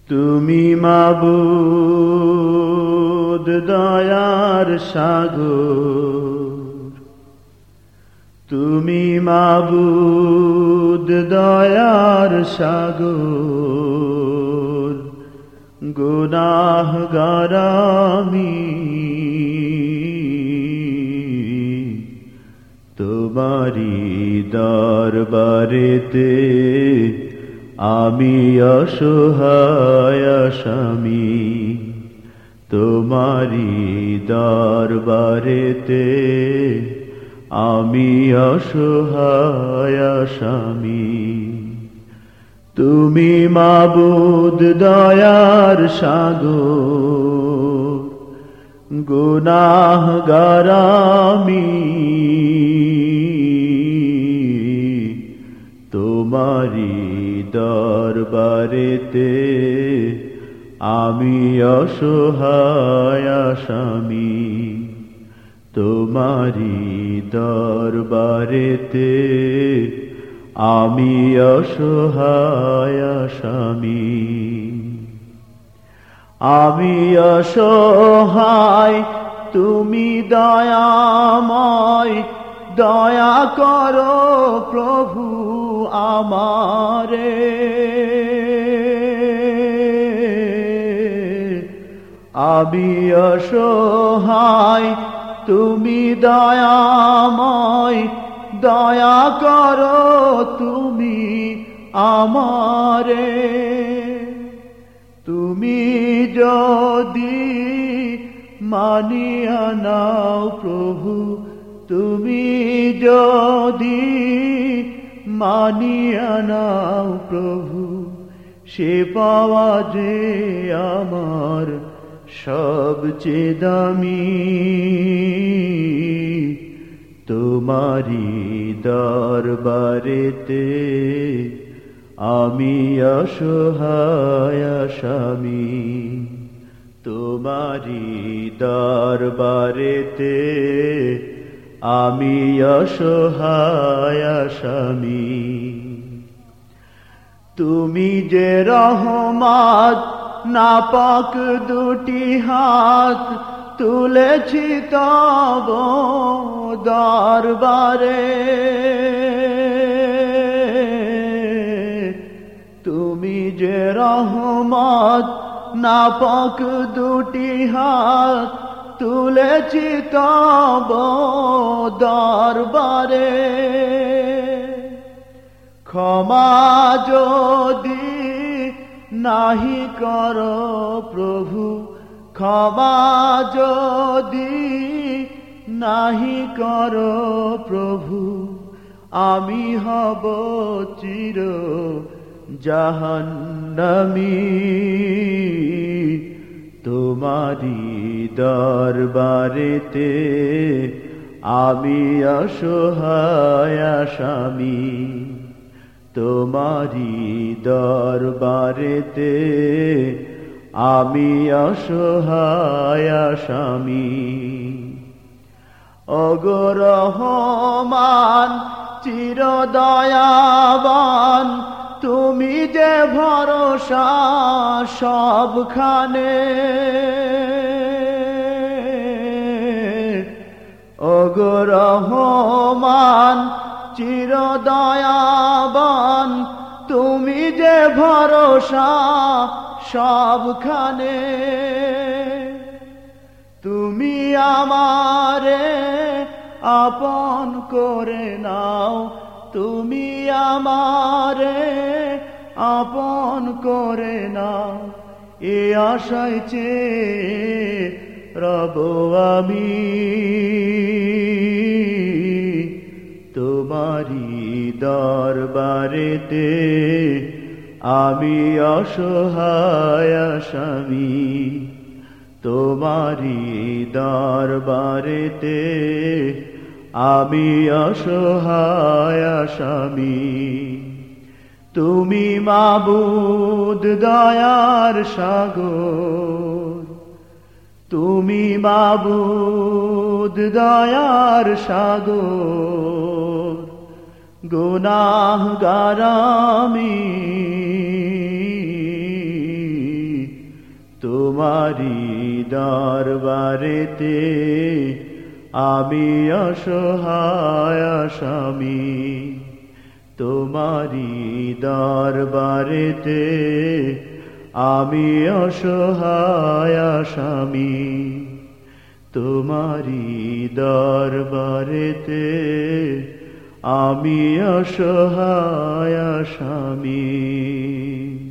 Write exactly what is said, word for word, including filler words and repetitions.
তুমি মাবুদ দয়ার সাগর, তুমি মাবুদ দয়ার সাগর, গুনাহগার আমি তোমারি দরবারেতে আমি অসহায় আসামি, তোমারি দরবারেতে আমি অসহায় আসামি। তুমি মাবুদ দয়ার সাগর, গুনাহগার আমি তোমারি দরবারেতে আমি অসহায় আসামি, তোমারি দরবারেতে আমি অসহায় আসামি। আমি অসহায় তুমি দয়াময়, দয়া করো প্রভু আমারে। আমি অসহায় তুমি দয়াময়, দয়া করো তুমি আমারে। তুমি যদি মানিয়া নাও প্রভু, তুমি যদি মানিয়া নাও প্রভু, সে পাওয়া যে আমার সবচেয়ে দামি। তোমারি দরবারেতে আমি অসহায় আসামি, তোমারি দরবারেতে আমি অসহায় আসামি। তুমি যে রহমত নাপাক দুটি হাত তুলেছি তব দরবারে, তুমি যে রহমত নাপাক দুটি হাত তুলেছি তব দরবারে। ক্ষমা যদি নাহি করো প্রভু, ক্ষমা যদি নাহি করো প্রভু, আমি হব চির জাহান্নামী। তোমারি দরবারেতে আমি অসহায় আসামি, তোমারি দরবারেতে আমি অসহায় আসামি। ওগো রহমান চির দয়াবান, তুমি যে ভরসা সবখানে। ওগো রহমান চির দয়াবান, তুমি যে ভরসা সবখানে। তুমি আমারে আপন করে নাও, তুমি আমারে আপন করে নাও, এ আশায় চেয়ে রব আমি। তোমারি দরবারেতে আমি অসহায় আসামি, তোমারি দরবারেতে আমি অসহায় আসামি। তুমি মাবুদ দয়ার সাগর, তুমি মাবুদ দয়ার সাগর, গুনাহগার আমি তোমারি দরবারেতে আমি অসহায় আসামি তোমারি দরবারেতে আমি অসহায় আসামি তোমারি দরবারেতে আমি অসহায় আসামি